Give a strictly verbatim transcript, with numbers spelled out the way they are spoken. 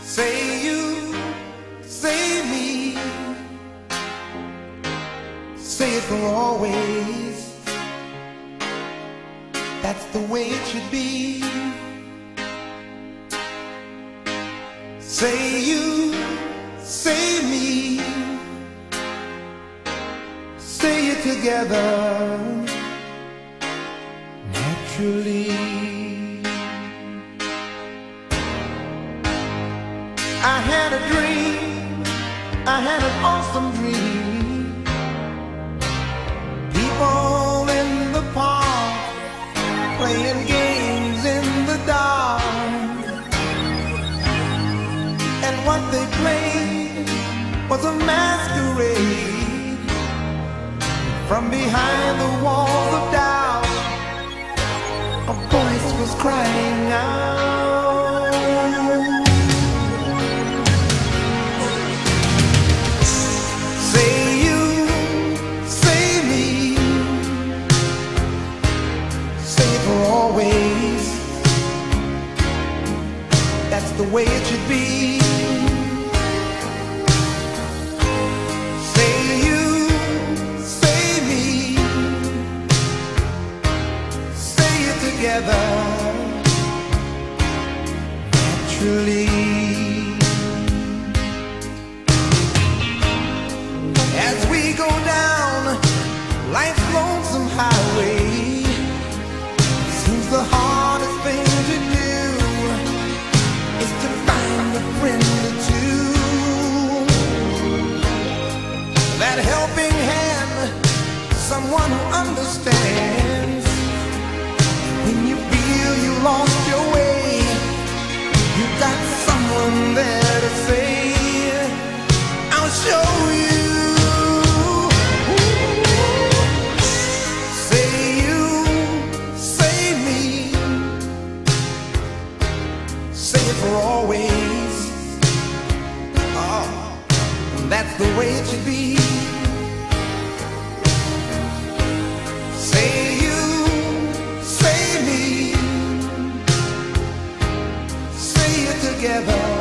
Say you, say me, say it for always. That's the way it should be. Say you, say me, say it together naturally. I had a dream, I had an awesome dream. People in the park playing games in the dark, and what they played was a masquerade. From behind the walls of doubt, a voice was crying out. That's the way it should be. Say you, say me, say it together naturally. As we go down life's lonesome highway, seems the hardest thing to do is to find a friend or two. That helping hand, someone who understands. When you feel you lost your way, you got someone there to say, I'll show you. Say you, say me, say it for always. Oh, that's the way it should be. Say you, say me, say it together